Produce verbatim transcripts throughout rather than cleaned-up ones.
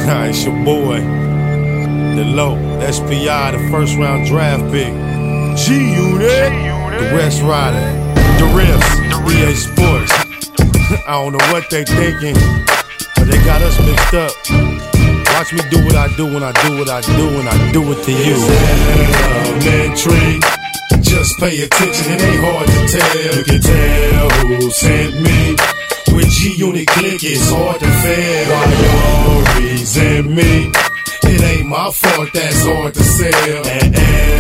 It's your boy, the low S P I, the first round draft pick. G-Unit, the West Rider, the Riffs, E A Sports. I don't know what they thinking, but they got us mixed up. Watch me do what I do when I do what I do, and I do it to you. Elementary, just pay attention, it ain't hard to tell. You can tell who sent me. With G-Unit click, it's hard to fail. Why y'all resent me? It ain't my fault, that's hard to sell. And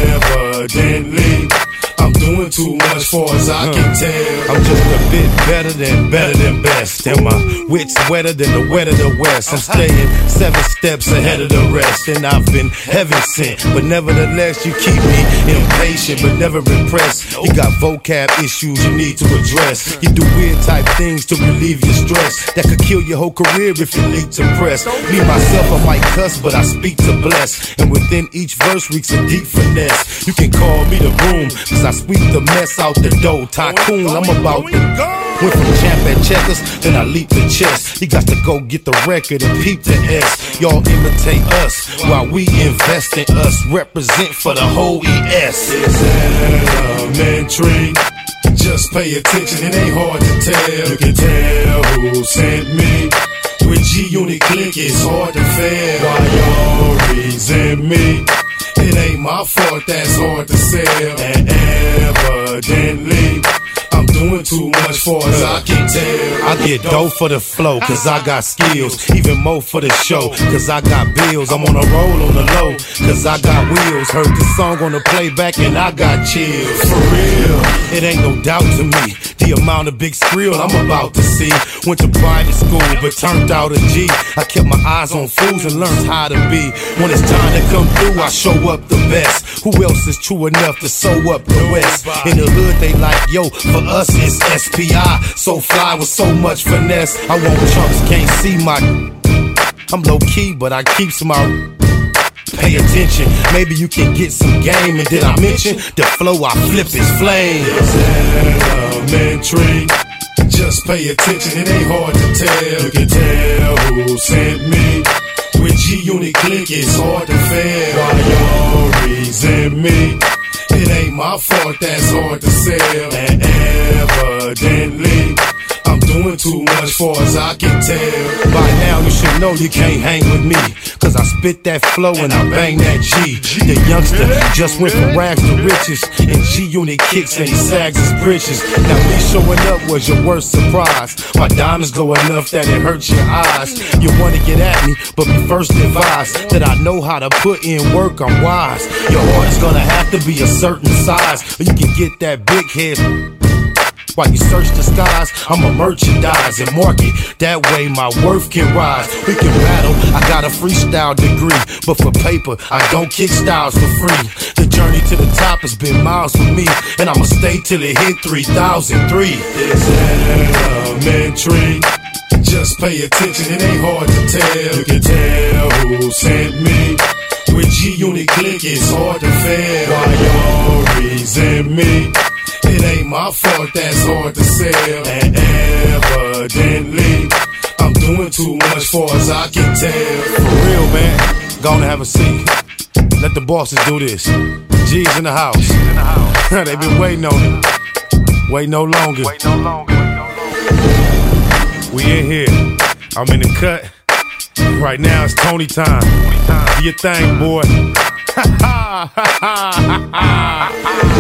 evidently, I'm doing too much for as I can tell. I'm just a bit better than better than best, and my wit's wetter than the wet of the West. I'm staying seven steps ahead of the rest, and I've been heaven sent. But nevertheless, you keep me impatient, but never impressed. You got vocab issues you need to address. You do weird type things to relieve your stress that could kill your whole career if you leak to press. Me myself, I might cuss, but I speak to bless, and within each verse reeks a deep finesse. You can call me the broom, cause I sweep the mess out the dough. Tycoon, I'm about to go. Went from champ at checkers, then I leap the chess. You got to go get the record and peep the S. Y'all imitate us while we invest in us. Represent for the whole E S. It's elementary, just pay attention, it ain't hard to tell. You can tell who sent me. With G-Unit click, it's hard to fail. Why y'all resent me? It ain't my fault, that's hard to sell. And evidently, I'm doing too much for as I can tell. I get dough for the flow, cause I got skills. Even more for the show, cause I got bills. I'm on a roll on the low, cause I got wheels. Heard the song on the playback and I got chills. For real, it ain't no doubt to me the amount of big thrill I'm about to see. Went to private school, but turned out a G. I kept my eyes on fools and learned how to be. When it's time to come through, I show up the best. Who else is true enough to sew up the West? In the hood, they like, yo, for us it's S P I. So fly with so much finesse. I want chumps, can't see my. I'm low key, but I keeps my. Pay attention, maybe you can get some game. And did I mention the flow I flip is flame? It's elementary, just pay attention, it ain't hard to tell. You can tell who sent me. With G-Unit click, it's hard to fail. Why y'all resent me? It ain't my fault, that's hard to sell. And evidently, I'm doing too much for as I can tell. By now you should know you can't hang with me, cause I spit that flow and I bang that G. The youngster just went from rags to riches, and G-Unit kicks and he sags his britches. Now me showing up was your worst surprise. My diamonds glow enough that it hurts your eyes. You wanna get at me, but be first advised that I know how to put in work, I'm wise. Your heart is gonna have to be a certain size, or you can get that big head. While you search the skies, I'ma merchandise and market. That way my worth can rise. We can battle, I got a freestyle degree, but for paper, I don't kick styles for free. The journey to the top has been miles for me, and I'ma stay till it hit three thousand three. It's elementary, just pay attention, it ain't hard to tell. You can tell who sent me. With G-Unit click, it's hard to fail. Why y'all resent me? It ain't my fault, that's hard to sell. And evidently, I'm doing too much for as I can tell. For real, man, gonna have a seat. Let the bosses do this. G's in the house. They been waiting on it. Wait no longer. Wait no longer. We in here. I'm in the cut. Right now it's Tony time. Do your thing, boy.